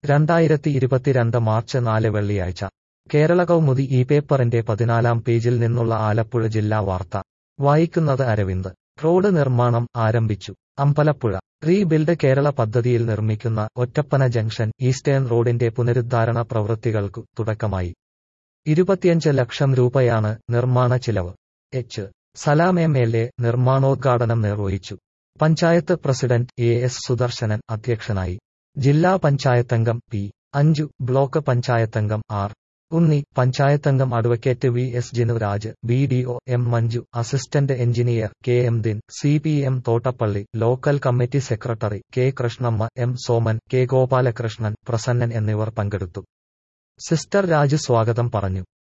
2022 March 4 വെള്ളിയാഴ്ച കേരള കൗമുദി ഈ പേപ്പറിന്റെ 14-ാം പേജിൽ നിന്നുള്ള ആലപ്പുഴ ജില്ലാ വാർത്ത വായിക്കുന്നത് അരവിന്ദ്. റോഡ് നിർമ്മാണം ആരംഭിച്ചു. അമ്പലപ്പുഴ റീബിൽഡ് കേരള പദ്ധതിയിൽ നിർമ്മിക്കുന്ന ഒറ്റപ്പന ജംഗ്ഷൻ ഈസ്റ്റേൺ റോഡിന്റെ പുനരുദ്ധാരണ പ്രവൃത്തികൾക്കു തുടക്കമായി. 25 ലക്ഷം രൂപയാണ് നിർമ്മാണ ചിലവ്. എച്ച്. സലാം എം.എൽ.എ നിർമ്മാണോദ്ഘാടനം നിർവഹിച്ചു. പഞ്ചായത്ത് പ്രസിഡന്റ് എ.എസ്. സുദർശനൻ അധ്യക്ഷനായി. ജില്ലാ പഞ്ചായത്തംഗം പി. അഞ്ജു, ബ്ലോക്ക് പഞ്ചായത്തംഗം ആർ. ഉണ്ണി, പഞ്ചായത്തംഗം advocate V S. Jinuraj, BDO. M. Manju, assistant engineer K M. Din, CPM. Thottappally, local committee secretary K. Krishnamma, M. Soman, K. Gopalakrishnan, Prasannan എന്നിവർ പങ്കെടുത്തു. സിസ്റ്റർ രാജ് സ്വാഗതം പറഞ്ഞു.